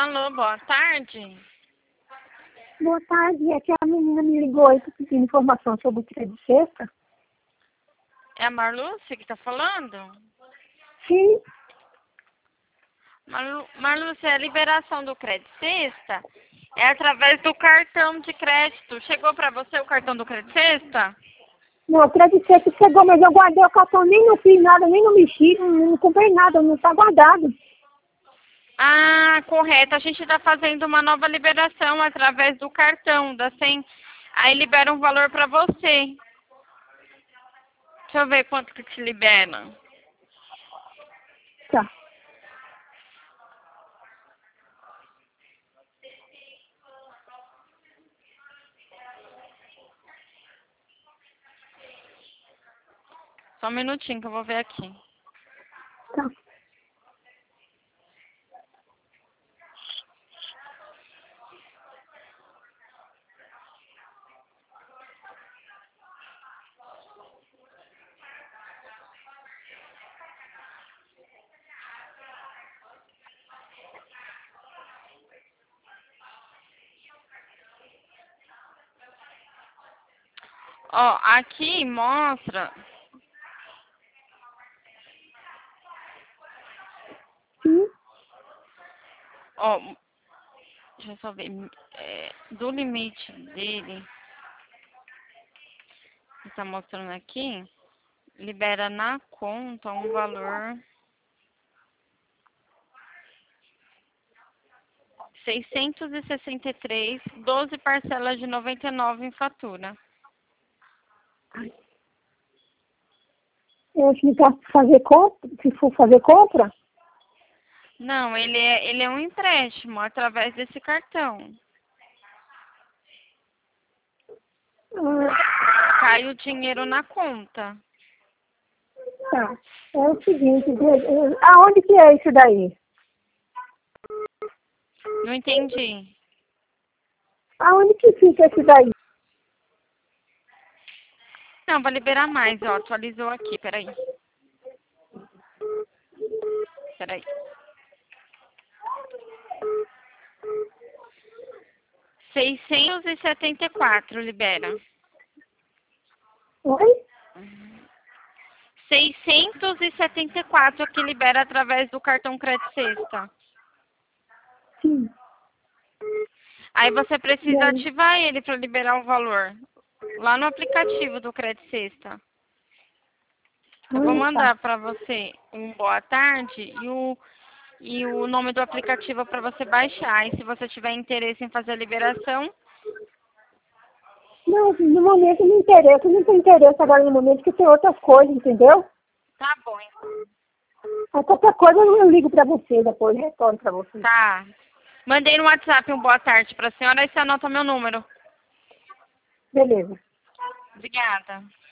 Alô, boa tarde. Boa tarde, é que a menina me ligou aí pedindo informação sobre o crédito sexta. É a Marlúcia que tá falando? Sim, Marlúcia, a liberação do crédito sexta é através do cartão de crédito. Chegou pra você o cartão do crédito sexta? não, o crédito sexta chegou, mas eu guardei o cartão, nem não fiz nada, nem não mexi, não comprei nada, não está guardado. Ah, correto. A gente tá fazendo uma nova liberação através do cartão da 100. Aí libera um valor pra você. Deixa eu ver quanto que te libera. Tá, Só um minutinho que eu vou ver aqui. tá. Ó, aqui mostra. Sim, Ó, deixa eu só ver. Do limite dele, que tá mostrando aqui, libera na conta um valor 663, 12 parcelas de 99 em fatura. se for fazer compra, se for fazer compra, Não, ele é um empréstimo através desse cartão. Cai o dinheiro na conta. tá. É o seguinte, aonde que é isso daí? Não entendi. Aonde que fica isso daí? Não, vai liberar mais, ó. Atualizou aqui, peraí. Peraí. 674 libera. Oi? 674 que libera através do cartão Crédito Sexta. Sim. Aí você E precisa aí? ativar ele para liberar o valor. Lá no aplicativo do Crédito Sexta. Eu vou Tá. mandar para você um boa tarde e o nome do aplicativo para você baixar. E se você tiver interesse em fazer a liberação, Não, no momento não interessa, não tem interesse agora no momento, que tem outras coisas, entendeu? tá bom, então. A qualquer coisa eu ligo pra você depois, retorno pra você. Tá. Mandei no WhatsApp um boa tarde para a senhora e você anota meu número. Beleza. Obrigada.